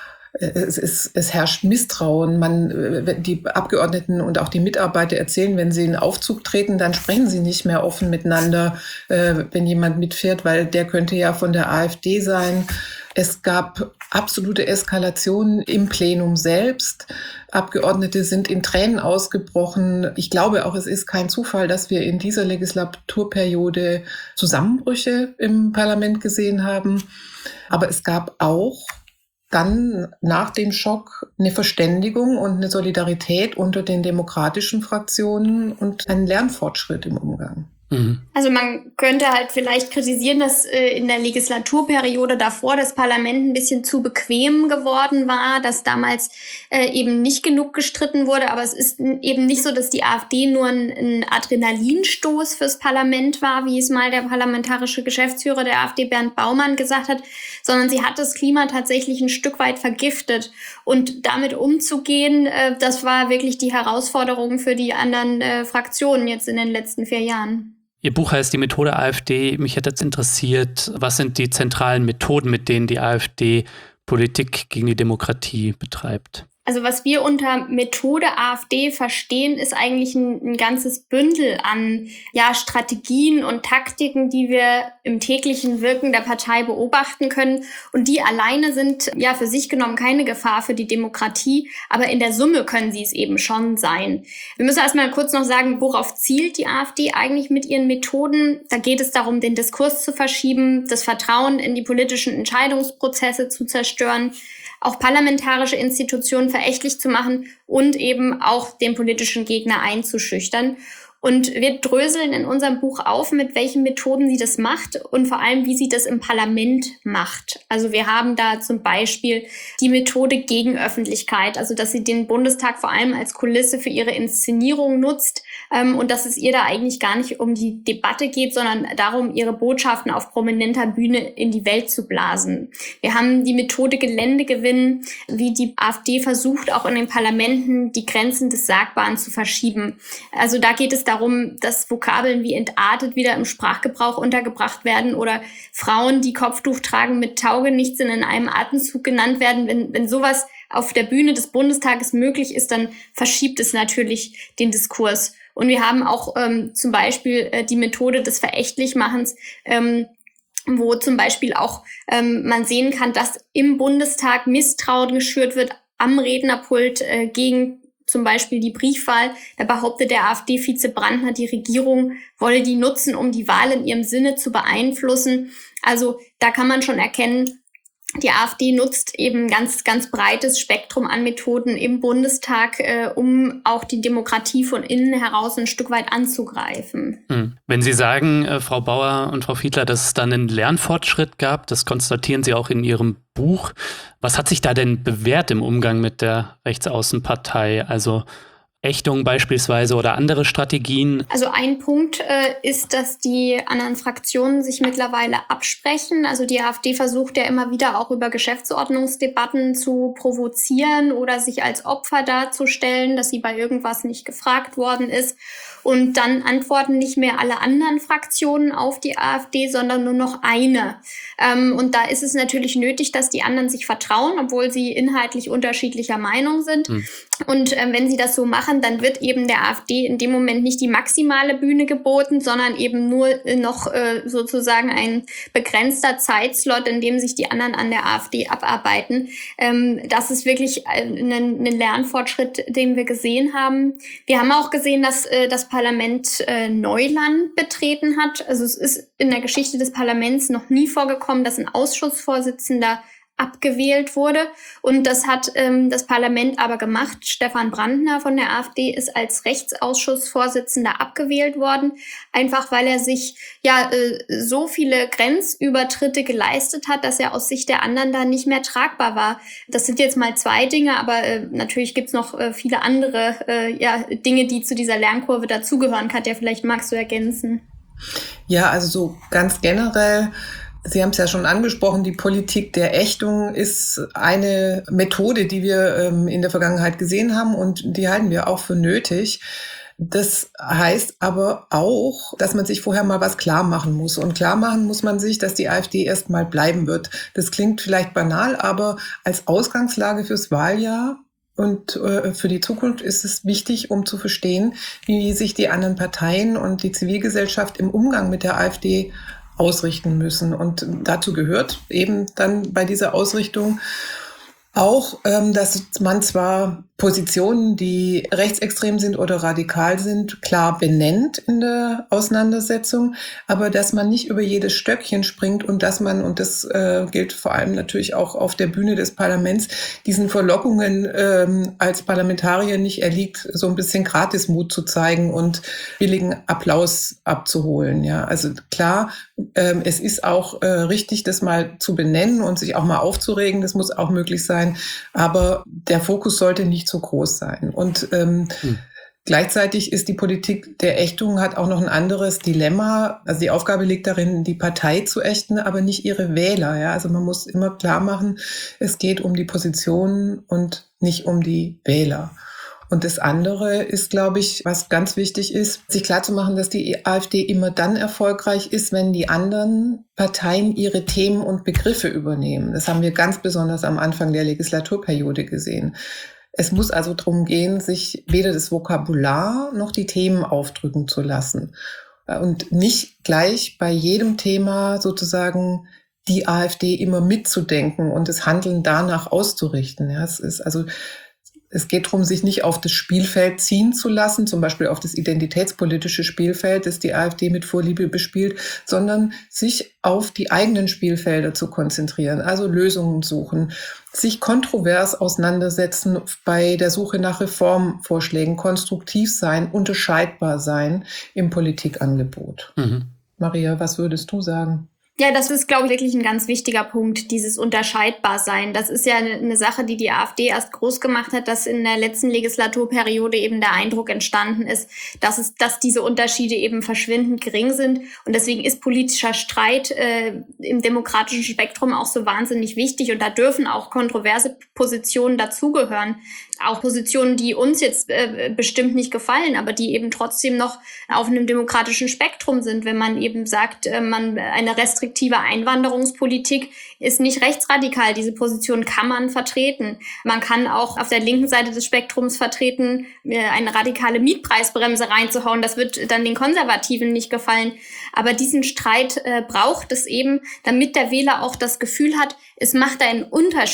Es, ist, es herrscht Misstrauen. Man, die Abgeordneten und auch die Mitarbeiter erzählen, wenn sie in Aufzug treten, dann sprechen sie nicht mehr offen miteinander, äh, wenn jemand mitfährt, weil der könnte ja von der AfD sein. Es gab absolute Eskalationen im Plenum selbst. Abgeordnete sind in Tränen ausgebrochen. Ich glaube auch, es ist kein Zufall, dass wir in dieser Legislaturperiode Zusammenbrüche im Parlament gesehen haben. Aber es gab auch dann nach dem Schock eine Verständigung und eine Solidarität unter den demokratischen Fraktionen und einen Lernfortschritt im Umgang. Also man könnte halt vielleicht kritisieren, dass äh, in der Legislaturperiode davor das Parlament ein bisschen zu bequem geworden war, dass damals äh, eben nicht genug gestritten wurde. Aber es ist eben nicht so, dass die AfD nur ein, ein Adrenalinstoß fürs Parlament war, wie es mal der parlamentarische Geschäftsführer der AfD, Bernd Baumann, gesagt hat, sondern sie hat das Klima tatsächlich ein Stück weit vergiftet. Und damit umzugehen, äh, das war wirklich die Herausforderung für die anderen äh, Fraktionen jetzt in den letzten vier Jahren. Ihr Buch heißt Die Methode AfD. Mich hätte jetzt interessiert, was sind die zentralen Methoden, mit denen die AfD Politik gegen die Demokratie betreibt? Also was wir unter Methode AfD verstehen, ist eigentlich ein, ein ganzes Bündel an ja, Strategien und Taktiken, die wir im täglichen Wirken der Partei beobachten können. Und die alleine sind ja für sich genommen keine Gefahr für die Demokratie, aber in der Summe können sie es eben schon sein. Wir müssen erstmal kurz noch sagen, worauf zielt die AfD eigentlich mit ihren Methoden? Da geht es darum, den Diskurs zu verschieben, das Vertrauen in die politischen Entscheidungsprozesse zu zerstören, auch parlamentarische Institutionen verächtlich zu machen und eben auch den politischen Gegner einzuschüchtern. Und wir dröseln in unserem Buch auf, mit welchen Methoden sie das macht und vor allem, wie sie das im Parlament macht. Also wir haben da zum Beispiel die Methode Gegenöffentlichkeit, also dass sie den Bundestag vor allem als Kulisse für ihre Inszenierung nutzt ähm, und dass es ihr da eigentlich gar nicht um die Debatte geht, sondern darum, ihre Botschaften auf prominenter Bühne in die Welt zu blasen. Wir haben die Methode Geländegewinn, wie die AfD versucht, auch in den Parlamenten die Grenzen des Sagbaren zu verschieben. Also da geht es darum, dass Vokabeln wie entartet wieder im Sprachgebrauch untergebracht werden oder Frauen, die Kopftuch tragen, mit Taugenichtsen in einem Atemzug genannt werden. Wenn, wenn sowas auf der Bühne des Bundestages möglich ist, dann verschiebt es natürlich den Diskurs. Und wir haben auch ähm, zum Beispiel äh, die Methode des Verächtlichmachens, ähm, wo zum Beispiel auch ähm, man sehen kann, dass im Bundestag Misstrauen geschürt wird am Rednerpult äh, gegen zum Beispiel die Briefwahl. Da behauptet der AfD-Vize Brandner, die Regierung wolle die nutzen, um die Wahl in ihrem Sinne zu beeinflussen. Also da kann man schon erkennen, die AfD nutzt eben ganz, ganz breites Spektrum an Methoden im Bundestag, äh, um auch die Demokratie von innen heraus ein Stück weit anzugreifen. Hm. Wenn Sie sagen, äh, Frau Bauer und Frau Fiedler, dass es da einen Lernfortschritt gab, das konstatieren Sie auch in Ihrem Buch. Was hat sich da denn bewährt im Umgang mit der Rechtsaußenpartei? Also Ächtung beispielsweise oder andere Strategien? Also ein Punkt äh, ist, dass die anderen Fraktionen sich mittlerweile absprechen. Also die AfD versucht ja immer wieder auch über Geschäftsordnungsdebatten zu provozieren oder sich als Opfer darzustellen, dass sie bei irgendwas nicht gefragt worden ist. Und dann antworten nicht mehr alle anderen Fraktionen auf die AfD, sondern nur noch eine. Ähm, und da ist es natürlich nötig, dass die anderen sich vertrauen, obwohl sie inhaltlich unterschiedlicher Meinung sind. Hm. Und ähm, wenn sie das so machen, dann wird eben der AfD in dem Moment nicht die maximale Bühne geboten, sondern eben nur noch äh, sozusagen ein begrenzter Zeitslot, in dem sich die anderen an der AfD abarbeiten. Ähm, das ist wirklich ein, ein Lernfortschritt, den wir gesehen haben. Wir haben auch gesehen, dass äh, das Parlament äh, Neuland betreten hat. Also es ist in der Geschichte des Parlaments noch nie vorgekommen, dass ein Ausschussvorsitzender abgewählt wurde. Und das hat ähm, das Parlament aber gemacht. Stefan Brandner von der AfD ist als Rechtsausschussvorsitzender abgewählt worden, einfach weil er sich ja äh, so viele Grenzübertritte geleistet hat, dass er aus Sicht der anderen da nicht mehr tragbar war. Das sind jetzt mal zwei Dinge, aber äh, natürlich gibt's noch äh, viele andere äh, ja, Dinge, die zu dieser Lernkurve dazugehören. Katja, vielleicht magst du ergänzen. Ja, also so ganz generell, Sie haben es ja schon angesprochen, die Politik der Ächtung ist eine Methode, die wir ähm, in der Vergangenheit gesehen haben und die halten wir auch für nötig. Das heißt aber auch, dass man sich vorher mal was klar machen muss. Und klar machen muss man sich, dass die AfD erst mal bleiben wird. Das klingt vielleicht banal, aber als Ausgangslage fürs Wahljahr und äh, für die Zukunft ist es wichtig, um zu verstehen, wie sich die anderen Parteien und die Zivilgesellschaft im Umgang mit der AfD ausrichten müssen. Und dazu gehört eben dann bei dieser Ausrichtung auch, ähm, dass man zwar Positionen, die rechtsextrem sind oder radikal sind, klar benennt in der Auseinandersetzung, aber dass man nicht über jedes Stöckchen springt und dass man, und das äh, gilt vor allem natürlich auch auf der Bühne des Parlaments, diesen Verlockungen ähm, als Parlamentarier nicht erliegt, so ein bisschen Gratismut zu zeigen und billigen Applaus abzuholen. Ja, also klar, ähm, es ist auch äh, richtig, das mal zu benennen und sich auch mal aufzuregen, das muss auch möglich sein, aber der Fokus sollte nicht so groß sein. Und ähm, hm. gleichzeitig ist die Politik der Ächtung hat auch noch ein anderes Dilemma. Also die Aufgabe liegt darin, die Partei zu ächten, aber nicht ihre Wähler. Ja, also man muss immer klar machen, es geht um die Positionen und nicht um die Wähler. Und das andere ist, glaube ich, was ganz wichtig ist, sich klarzumachen, dass die AfD immer dann erfolgreich ist, wenn die anderen Parteien ihre Themen und Begriffe übernehmen. Das haben wir ganz besonders am Anfang der Legislaturperiode gesehen. Es muss also darum gehen, sich weder das Vokabular noch die Themen aufdrücken zu lassen. Und nicht gleich bei jedem Thema sozusagen die AfD immer mitzudenken und das Handeln danach auszurichten. Ja, es ist also Es geht darum, sich nicht auf das Spielfeld ziehen zu lassen, zum Beispiel auf das identitätspolitische Spielfeld, das die AfD mit Vorliebe bespielt, sondern sich auf die eigenen Spielfelder zu konzentrieren, also Lösungen suchen, sich kontrovers auseinandersetzen bei der Suche nach Reformvorschlägen, konstruktiv sein, unterscheidbar sein im Politikangebot. Mhm. Maria, was würdest du sagen? Ja, das ist, glaube ich, wirklich ein ganz wichtiger Punkt, dieses Unterscheidbarsein. Das ist ja eine, eine Sache, die die AfD erst groß gemacht hat, dass in der letzten Legislaturperiode eben der Eindruck entstanden ist, dass es, dass diese Unterschiede eben verschwindend gering sind. Und deswegen ist politischer Streit äh, im demokratischen Spektrum auch so wahnsinnig wichtig. Und da dürfen auch kontroverse Positionen dazugehören. Auch Positionen, die uns jetzt äh, bestimmt nicht gefallen, aber die eben trotzdem noch auf einem demokratischen Spektrum sind. Wenn man eben sagt, äh, man eine restriktive Einwanderungspolitik ist nicht rechtsradikal. Diese Position kann man vertreten. Man kann auch auf der linken Seite des Spektrums vertreten, äh, eine radikale Mietpreisbremse reinzuhauen. Das wird dann den Konservativen nicht gefallen. Aber diesen Streit äh, braucht es eben, damit der Wähler auch das Gefühl hat, es macht einen Unterschied,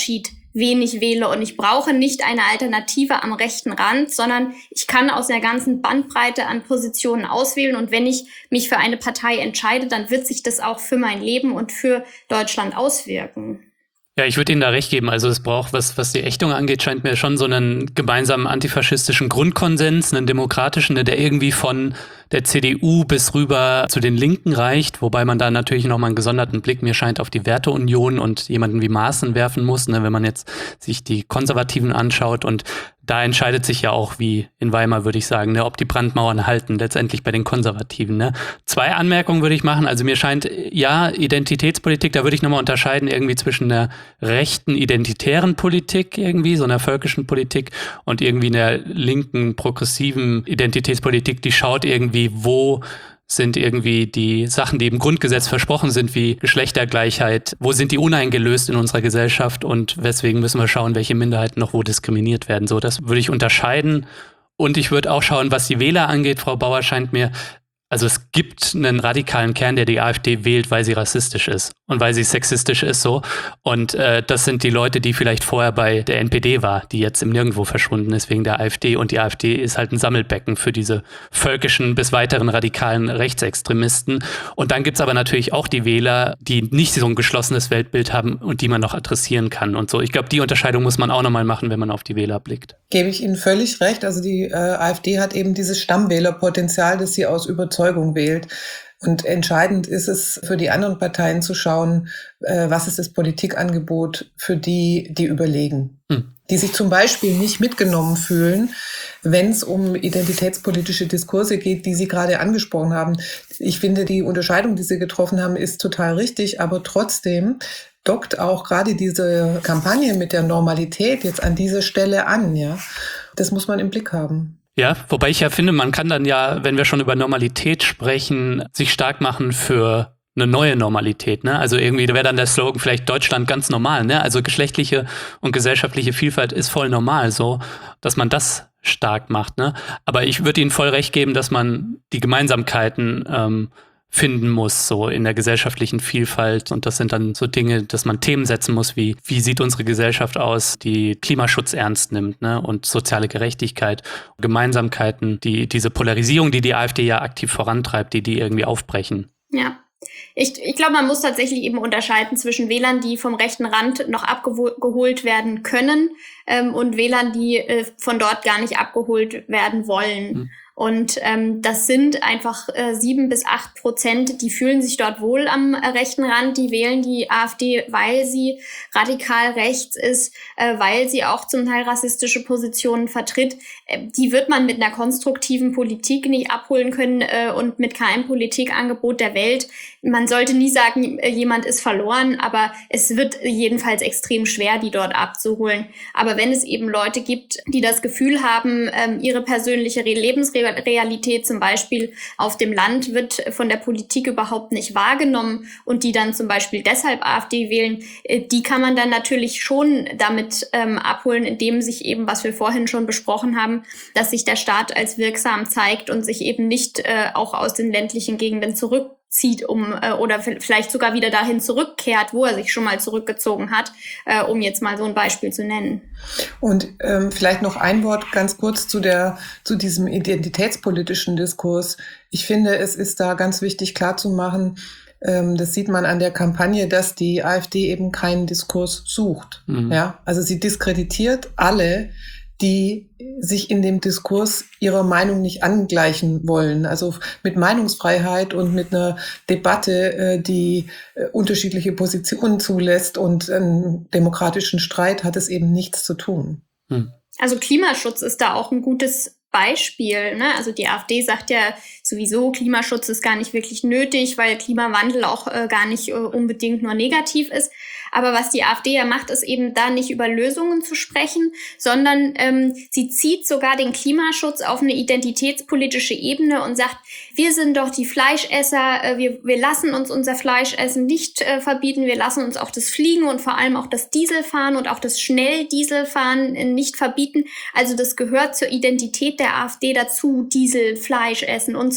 wen ich wähle. Und ich brauche nicht eine Alternative am rechten Rand, sondern ich kann aus der ganzen Bandbreite an Positionen auswählen. Und wenn ich mich für eine Partei entscheide, dann wird sich das auch für mein Leben und für Deutschland auswirken. Ja, ich würde Ihnen da recht geben. Also es braucht, was, was die Ächtung angeht, scheint mir schon so einen gemeinsamen antifaschistischen Grundkonsens, einen demokratischen, der irgendwie von der C D U bis rüber zu den Linken reicht, wobei man da natürlich nochmal einen gesonderten Blick, mir scheint, auf die Werteunion und jemanden wie Maaßen werfen muss, ne, wenn man jetzt sich die Konservativen anschaut. Und da entscheidet sich ja auch, wie in Weimar, würde ich sagen, ne, ob die Brandmauern halten, letztendlich bei den Konservativen. Ne. Zwei Anmerkungen würde ich machen. Also mir scheint, ja, Identitätspolitik, da würde ich nochmal unterscheiden irgendwie zwischen einer rechten identitären Politik irgendwie, so einer völkischen Politik und irgendwie einer linken, progressiven Identitätspolitik, die schaut irgendwie, wo sind irgendwie die Sachen, die im Grundgesetz versprochen sind, wie Geschlechtergleichheit, wo sind die uneingelöst in unserer Gesellschaft und weswegen müssen wir schauen, welche Minderheiten noch wo diskriminiert werden. So, das würde ich unterscheiden. Und ich würde auch schauen, was die Wähler angeht. Frau Bauer, scheint mir, also es gibt einen radikalen Kern, der die AfD wählt, weil sie rassistisch ist und weil sie sexistisch ist, so. Und äh, das sind die Leute, die vielleicht vorher bei der N P D war, die jetzt im Nirgendwo verschwunden ist wegen der AfD. Und die AfD ist halt ein Sammelbecken für diese völkischen bis weiteren radikalen Rechtsextremisten. Und dann gibt's aber natürlich auch die Wähler, die nicht so ein geschlossenes Weltbild haben und die man noch adressieren kann und so. Ich glaube, die Unterscheidung muss man auch nochmal machen, wenn man auf die Wähler blickt. Gebe ich Ihnen völlig recht. Also die äh, AfD hat eben dieses Stammwählerpotenzial, das sie aus Überzeugung wählt. Und entscheidend ist es für die anderen Parteien zu schauen, äh, was ist das Politikangebot für die, die überlegen. Hm. Die sich zum Beispiel nicht mitgenommen fühlen, wenn es um identitätspolitische Diskurse geht, die Sie gerade angesprochen haben. Ich finde, die Unterscheidung, die Sie getroffen haben, ist total richtig, aber trotzdem dockt auch gerade diese Kampagne mit der Normalität jetzt an dieser Stelle an. Ja, das muss man im Blick haben. Ja, wobei ich ja finde, man kann dann ja, wenn wir schon über Normalität sprechen, sich stark machen für eine neue Normalität, ne? Also irgendwie wäre dann der Slogan vielleicht Deutschland ganz normal, ne? Also geschlechtliche und gesellschaftliche Vielfalt ist voll normal, so, dass man das stark macht, ne? Aber ich würde Ihnen voll recht geben, dass man die Gemeinsamkeiten ähm, finden muss, so in der gesellschaftlichen Vielfalt. Und das sind dann so Dinge, dass man Themen setzen muss, wie wie sieht unsere Gesellschaft aus, die Klimaschutz ernst nimmt, ne, und soziale Gerechtigkeit, Gemeinsamkeiten, die diese Polarisierung, die die AfD ja aktiv vorantreibt, die die irgendwie aufbrechen. Ja. Ich, ich glaube, man muss tatsächlich eben unterscheiden zwischen Wählern, die vom rechten Rand noch abgeholt werden können, ähm, und Wählern, die äh, von dort gar nicht abgeholt werden wollen. Hm. Und ähm, das sind einfach äh, sieben bis acht Prozent, die fühlen sich dort wohl am äh, rechten Rand, die wählen die AfD, weil sie radikal rechts ist, äh, weil sie auch zum Teil rassistische Positionen vertritt. Äh, die wird man mit einer konstruktiven Politik nicht abholen können äh, und mit keinem Politikangebot der Welt. Man sollte nie sagen, äh, jemand ist verloren, aber es wird jedenfalls extrem schwer, die dort abzuholen. Aber wenn es eben Leute gibt, die das Gefühl haben, äh, ihre persönliche Lebensrealität Realität zum Beispiel auf dem Land wird von der Politik überhaupt nicht wahrgenommen und die dann zum Beispiel deshalb AfD wählen, die kann man dann natürlich schon damit ähm, abholen, indem sich eben, was wir vorhin schon besprochen haben, dass sich der Staat als wirksam zeigt und sich eben nicht äh, auch aus den ländlichen Gegenden zurück zieht, um äh, oder vielleicht sogar wieder dahin zurückkehrt, wo er sich schon mal zurückgezogen hat, äh, um jetzt mal so ein Beispiel zu nennen. Und ähm, vielleicht noch ein Wort ganz kurz zu der zu diesem identitätspolitischen Diskurs. Ich finde, es ist da ganz wichtig klarzumachen, ähm, das sieht man an der Kampagne, dass die AfD eben keinen Diskurs sucht. Mhm. Ja, also sie diskreditiert alle, die sich in dem Diskurs ihrer Meinung nicht angleichen wollen. Also mit Meinungsfreiheit und mit einer Debatte, die unterschiedliche Positionen zulässt und einen demokratischen Streit, hat es eben nichts zu tun. Hm. Also Klimaschutz ist da auch ein gutes Beispiel, ne? Also die AfD sagt ja sowieso, Klimaschutz ist gar nicht wirklich nötig, weil Klimawandel auch äh, gar nicht äh, unbedingt nur negativ ist. Aber was die AfD ja macht, ist eben da nicht über Lösungen zu sprechen, sondern ähm, sie zieht sogar den Klimaschutz auf eine identitätspolitische Ebene und sagt, wir sind doch die Fleischesser, äh, wir, wir lassen uns unser Fleischessen nicht äh, verbieten, wir lassen uns auch das Fliegen und vor allem auch das Dieselfahren und auch das Schnelldieselfahren äh, nicht verbieten. Also das gehört zur Identität der AfD dazu, Diesel, Fleisch essen und so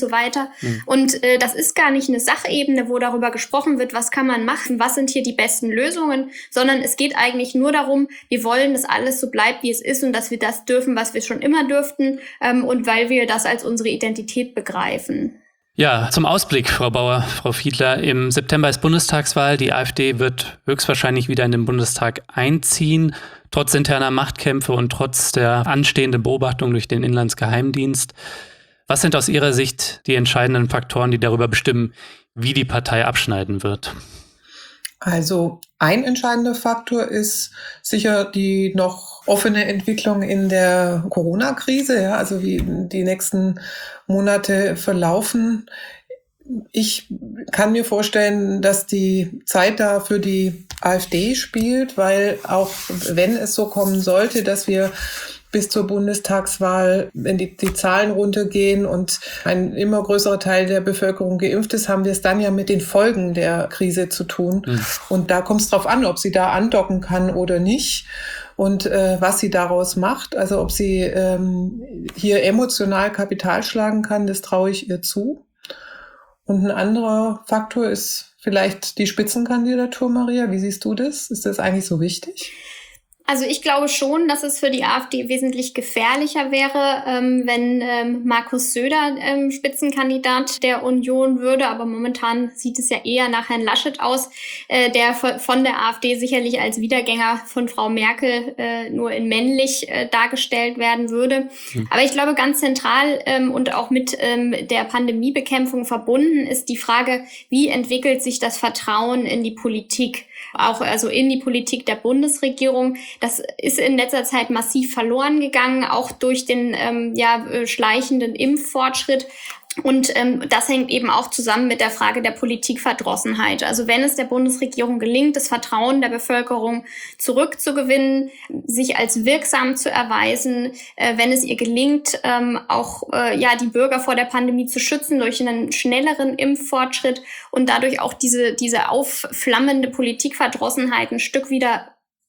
so weiter. Mhm. Und äh, das ist gar nicht eine Sachebene, wo darüber gesprochen wird, was kann man machen, was sind hier die besten Lösungen, sondern es geht eigentlich nur darum, wir wollen, dass alles so bleibt, wie es ist und dass wir das dürfen, was wir schon immer dürften ähm, und weil wir das als unsere Identität begreifen. Ja, zum Ausblick, Frau Bauer, Frau Fiedler. Im September ist Bundestagswahl. Die AfD wird höchstwahrscheinlich wieder in den Bundestag einziehen, trotz interner Machtkämpfe und trotz der anstehenden Beobachtung durch den Inlandsgeheimdienst. Was sind aus Ihrer Sicht die entscheidenden Faktoren, die darüber bestimmen, wie die Partei abschneiden wird? Also ein entscheidender Faktor ist sicher die noch offene Entwicklung in der Corona-Krise, ja, also wie die nächsten Monate verlaufen. Ich kann mir vorstellen, dass die Zeit da für die AfD spielt, weil auch wenn es so kommen sollte, dass wir bis zur Bundestagswahl, wenn die, die Zahlen runtergehen und ein immer größerer Teil der Bevölkerung geimpft ist, haben wir es dann ja mit den Folgen der Krise zu tun. Mhm. Und da kommt es drauf an, ob sie da andocken kann oder nicht und äh, was sie daraus macht. Also ob sie ähm, hier emotional Kapital schlagen kann, das traue ich ihr zu. Und ein anderer Faktor ist vielleicht die Spitzenkandidatur, Maria. Wie siehst du das? Ist das eigentlich so wichtig? Also ich glaube schon, dass es für die AfD wesentlich gefährlicher wäre, ähm, wenn ähm, Markus Söder ähm, Spitzenkandidat der Union würde. Aber momentan sieht es ja eher nach Herrn Laschet aus, äh, der von der AfD sicherlich als Wiedergänger von Frau Merkel äh, nur in männlich äh, dargestellt werden würde. Mhm. Aber ich glaube, ganz zentral ähm, und auch mit ähm, der Pandemiebekämpfung verbunden ist die Frage, wie entwickelt sich das Vertrauen in die Politik? Auch also in die Politik der Bundesregierung. Das ist in letzter Zeit massiv verloren gegangen, auch durch den ähm, ja schleichenden Impffortschritt. Und ähm, das hängt eben auch zusammen mit der Frage der Politikverdrossenheit. Also wenn es der Bundesregierung gelingt, das Vertrauen der Bevölkerung zurückzugewinnen, sich als wirksam zu erweisen, äh, wenn es ihr gelingt, ähm, auch äh, ja die Bürger vor der Pandemie zu schützen durch einen schnelleren Impffortschritt und dadurch auch diese diese aufflammende Politikverdrossenheit ein Stück wieder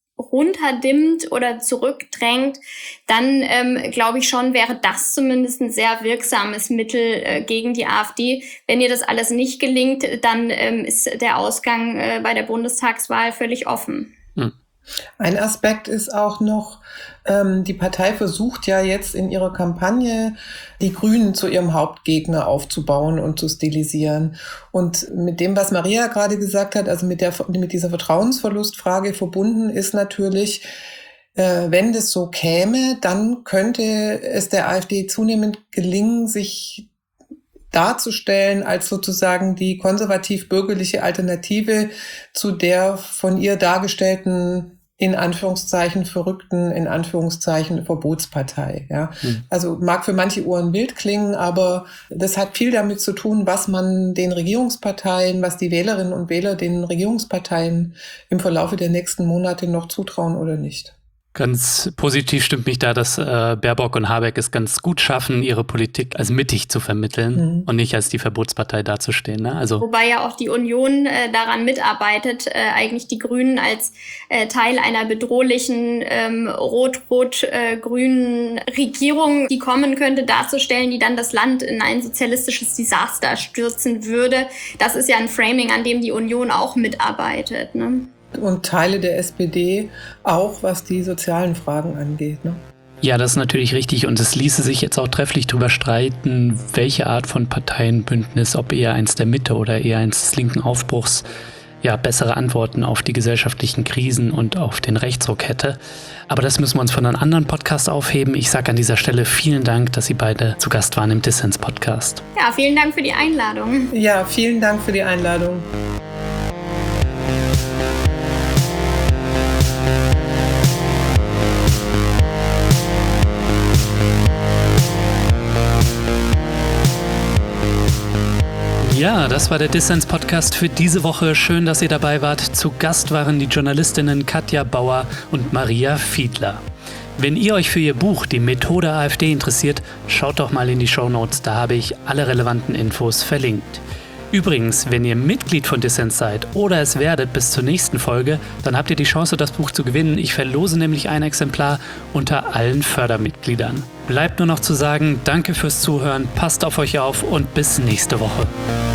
runterdimmt oder zurückdrängt, dann ähm, glaube ich schon, wäre das zumindest ein sehr wirksames Mittel äh, gegen die AfD. Wenn ihr das alles nicht gelingt, dann ähm, ist der Ausgang äh, bei der Bundestagswahl völlig offen. Hm. Ein Aspekt ist auch noch, ähm, die Partei versucht ja jetzt in ihrer Kampagne, die Grünen zu ihrem Hauptgegner aufzubauen und zu stilisieren. Und mit dem, was Maria gerade gesagt hat, also mit der, mit dieser Vertrauensverlustfrage verbunden ist natürlich, äh, wenn das so käme, dann könnte es der AfD zunehmend gelingen, sich darzustellen als sozusagen die konservativ-bürgerliche Alternative zu der von ihr dargestellten, in Anführungszeichen verrückten, in Anführungszeichen Verbotspartei. Ja. Mhm. Also mag für manche Ohren wild klingen, aber das hat viel damit zu tun, was man den Regierungsparteien, was die Wählerinnen und Wähler den Regierungsparteien im Verlaufe der nächsten Monate noch zutrauen oder nicht. Ganz positiv stimmt mich da, dass äh, Baerbock und Habeck es ganz gut schaffen, ihre Politik als mittig zu vermitteln mhm. und nicht als die Verbotspartei dazustehen. Ne? Also wobei ja auch die Union äh, daran mitarbeitet, äh, eigentlich die Grünen als äh, Teil einer bedrohlichen ähm, rot-rot-grünen Regierung, die kommen könnte, darzustellen, die dann das Land in ein sozialistisches Desaster stürzen würde. Das ist ja ein Framing, an dem die Union auch mitarbeitet, ne? Und Teile der S P D auch, was die sozialen Fragen angeht. Ne? Ja, das ist natürlich richtig. Und es ließe sich jetzt auch trefflich darüber streiten, welche Art von Parteienbündnis, ob eher eins der Mitte oder eher eins des linken Aufbruchs, ja, bessere Antworten auf die gesellschaftlichen Krisen und auf den Rechtsruck hätte. Aber das müssen wir uns von einem anderen Podcast aufheben. Ich sage an dieser Stelle vielen Dank, dass Sie beide zu Gast waren im Dissens-Podcast. Ja, vielen Dank für die Einladung. Ja, vielen Dank für die Einladung. Ja, das war der Dissens-Podcast für diese Woche. Schön, dass ihr dabei wart. Zu Gast waren die Journalistinnen Katja Bauer und Maria Fiedler. Wenn ihr euch für ihr Buch Die Methode AfD interessiert, schaut doch mal in die Shownotes, da habe ich alle relevanten Infos verlinkt. Übrigens, wenn ihr Mitglied von Dissens seid oder es werdet bis zur nächsten Folge, dann habt ihr die Chance, das Buch zu gewinnen. Ich verlose nämlich ein Exemplar unter allen Fördermitgliedern. Bleibt nur noch zu sagen, danke fürs Zuhören, passt auf euch auf und bis nächste Woche.